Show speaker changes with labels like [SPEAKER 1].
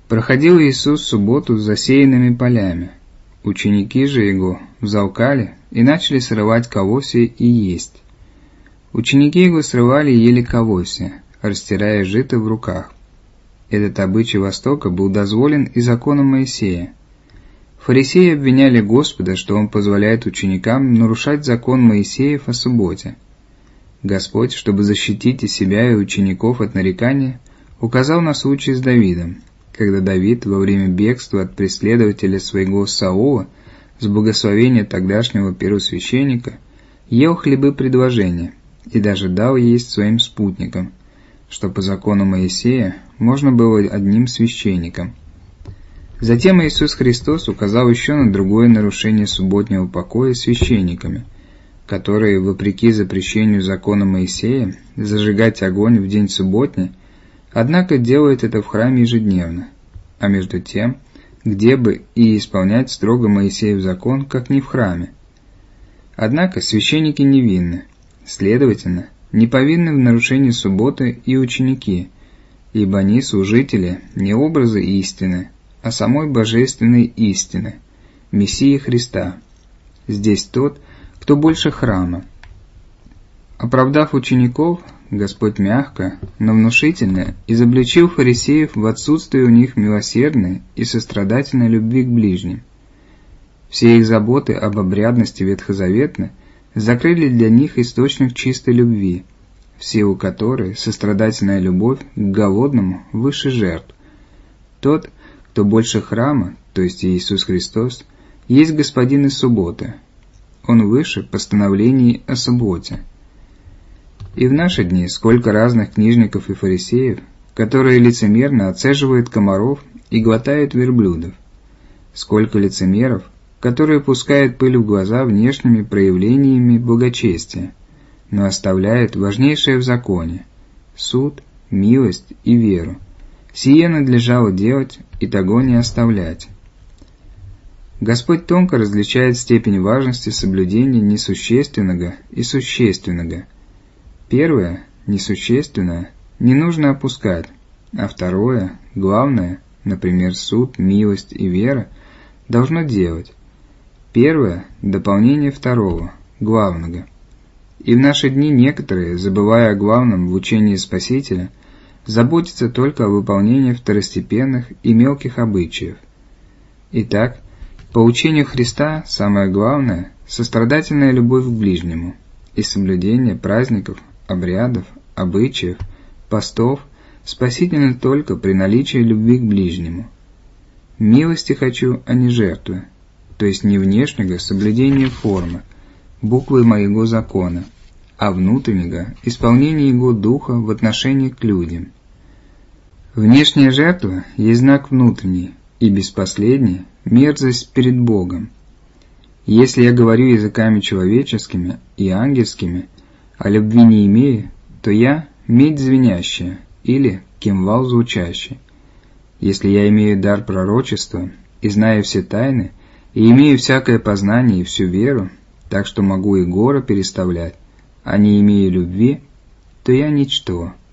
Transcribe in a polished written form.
[SPEAKER 1] Проходил Иисус субботу с засеянными полями. Ученики же Его взалкали и начали срывать колосья и есть. Ученики Его срывали и ели колосья, растирая жито в руках. Этот обычай Востока был дозволен и законом Моисея. Фарисеи обвиняли Господа, что Он позволяет ученикам нарушать закон Моисеев о субботе. Господь, чтобы защитить и себя, и учеников от нарекания, указал на случай с Давидом, когда Давид во время бегства от преследователя своего Саула с благословения тогдашнего первосвященника ел хлебы предложения и даже дал есть своим спутникам, что по закону Моисея можно было одним священником. Затем Иисус Христос указал еще на другое нарушение субботнего покоя священниками, которые, вопреки запрещению закона Моисея зажигать огонь в день субботний, однако делают это в храме ежедневно, а между тем, где бы и исполнять строго Моисеев закон, как не в храме. Однако священники невинны, следовательно, не повинны в нарушении субботы и ученики, ибо они служители не образа истины, а самой божественной истины, Мессии Христа. Здесь тот, кто больше храма. Оправдав учеников, Господь мягко, но внушительно изобличил фарисеев в отсутствии у них милосердной и сострадательной любви к ближним. Все их заботы об обрядности ветхозаветной закрыли для них источник чистой любви, в силу которой сострадательная любовь к голодному выше жертв. Тот, кто больше храма, то есть Иисус Христос, есть Господин из субботы. Он выше постановлений о субботе. И в наши дни сколько разных книжников и фарисеев, которые лицемерно отцеживают комаров и глотают верблюдов. Сколько лицемеров, которые пускают пыль в глаза внешними проявлениями благочестия, но оставляют важнейшее в законе – суд, милость и веру. Сие надлежало делать и того не оставлять. Господь тонко различает степень важности соблюдения несущественного и существенного. Первое, несущественное, не нужно опускать, а второе, главное, например, суд, милость и вера, должно делать. Первое – дополнение второго, главного. И в наши дни некоторые, забывая о главном в учении Спасителя, заботятся только о выполнении второстепенных и мелких обычаев. Итак, по учению Христа самое главное – сострадательная любовь к ближнему и соблюдение праздников, обрядов, обычаев, постов спасительно только при наличии любви к ближнему. Милости хочу, а не жертвы, то есть не внешнего соблюдения формы, буквы моего закона, а внутреннего исполнения его духа в отношении к людям. Внешняя жертва есть знак внутренний, и без последней – мерзость перед Богом. Если я говорю языками человеческими и ангельскими, а любви не имею, то я – медь звенящая или кимвал звучащий. Если я имею дар пророчества и знаю все тайны, и имею всякое познание и всю веру, так что могу и горы переставлять, а не имею любви, то я ничто.